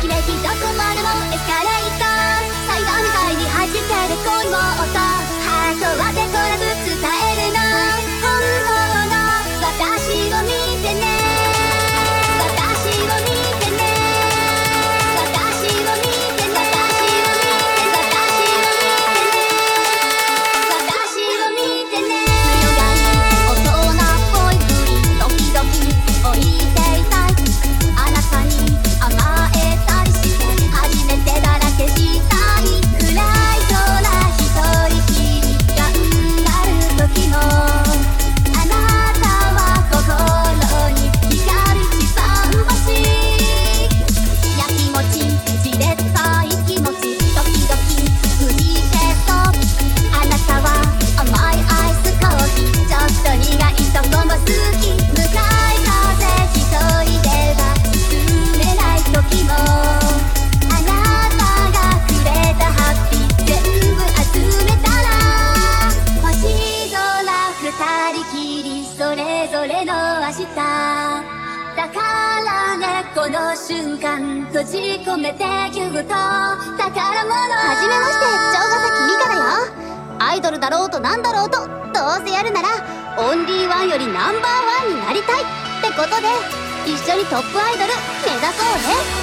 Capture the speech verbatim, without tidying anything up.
きめきどこまでもエスカレーター、裁判みたいに弾ける恋も音、ハートはデコらず伝えるの、本当の私を見てね、私を見てね、私を見てね、私を見てね、私を見てね、強がり大人っぽいふりドキドキ置いていたい、あなたに甘えたりして初めてだらけしたい、暗い空一人きり頑張る時も、あなたは心に光る一番星、やきもちじれったい気持ちドキドキ不思議けど、あなたは甘いアイスコーヒーちょっと苦いとこも好き、向かい風一人では進めない時も、あなたがくれたハッピー全部集めたら、星空二人きりそれぞれの明日だからね、この瞬間閉じ込めてぎゅっと宝物、はじめまして、城ヶ崎美香だよ。アイドルだろうとなんだろうと、どうせやるならオンリーワンよりナンバーワンになりたいってことで、一緒にトップアイドル目指そうね。